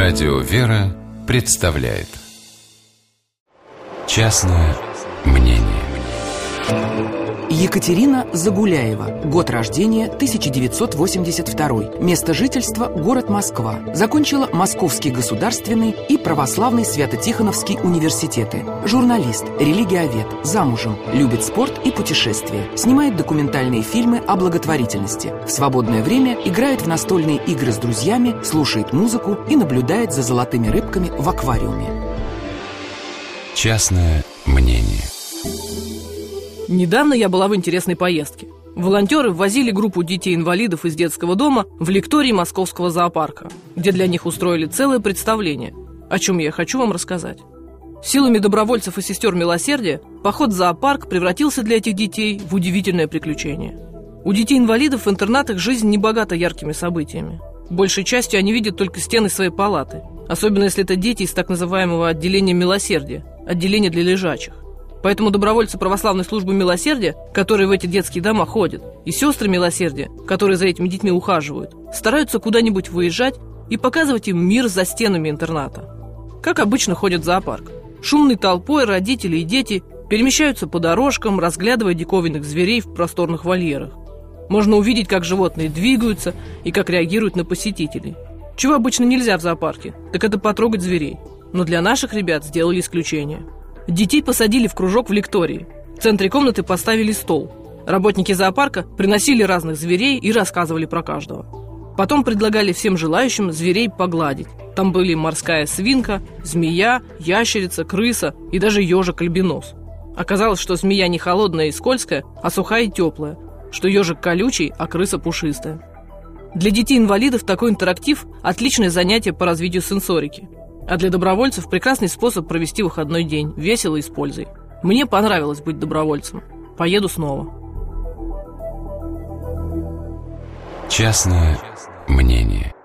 Радио «Вера» представляет «Частное мнение». Екатерина Загуляева. Год рождения 1982. Место жительства – город Москва. Закончила Московский государственный и Православный Свято-Тихоновский университеты. Журналист, религиовед, замужем, любит спорт и путешествия. Снимает документальные фильмы о благотворительности. В свободное время играет в настольные игры с друзьями, слушает музыку и наблюдает за золотыми рыбками в аквариуме. Частное мнение. Недавно я была в интересной поездке. Волонтеры ввозили группу детей-инвалидов из детского дома в лекторий Московского зоопарка, где для них устроили целое представление, о чем я хочу вам рассказать. Силами добровольцев и сестер милосердия поход в зоопарк превратился для этих детей в удивительное приключение. У детей-инвалидов в интернатах жизнь не богата яркими событиями. Большей частью они видят только стены своей палаты, особенно если это дети из так называемого отделения милосердия, отделения для лежачих. Поэтому добровольцы православной службы милосердия, которые в эти детские дома ходят, и сестры милосердия, которые за этими детьми ухаживают, стараются куда-нибудь выезжать и показывать им мир за стенами интерната. Как обычно ходят в зоопарк. Шумной толпой родители и дети перемещаются по дорожкам, разглядывая диковинных зверей в просторных вольерах. Можно увидеть, как животные двигаются и как реагируют на посетителей. Чего обычно нельзя в зоопарке, так это потрогать зверей. Но для наших ребят сделали исключение. Детей посадили в кружок в лектории. В центре комнаты поставили стол. Работники зоопарка приносили разных зверей и рассказывали про каждого. Потом предлагали всем желающим зверей погладить. Там были морская свинка, змея, ящерица, крыса и даже ежик-альбинос. Оказалось, что змея не холодная и скользкая, а сухая и теплая, что ежик колючий, а крыса пушистая. Для детей-инвалидов такой интерактив – отличное занятие по развитию сенсорики. А для добровольцев прекрасный способ провести выходной день, весело и с пользой. Мне понравилось быть добровольцем. Поеду снова. Частное мнение.